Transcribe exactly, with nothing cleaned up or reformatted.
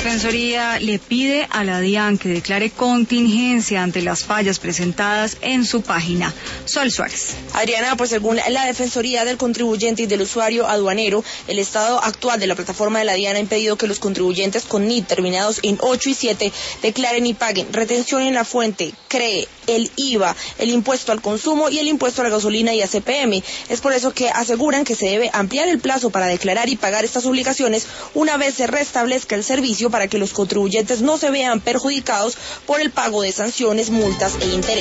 Defensoría le pide a la DIAN que declare contingencia ante las fallas presentadas en su página. Sol Suárez. Adriana, pues según la Defensoría del Contribuyente y del Usuario Aduanero, el estado actual de la plataforma de la DIAN ha impedido que los contribuyentes con N I T terminados en ocho y siete declaren y paguen retención en la fuente, C R E, el I V A, el impuesto al consumo y el impuesto a la gasolina y a C P M. Es por eso que aseguran que se debe ampliar el plazo para declarar y pagar estas obligaciones una vez se restablezca el servicio, para que los contribuyentes no se vean perjudicados por el pago de sanciones, multas e intereses.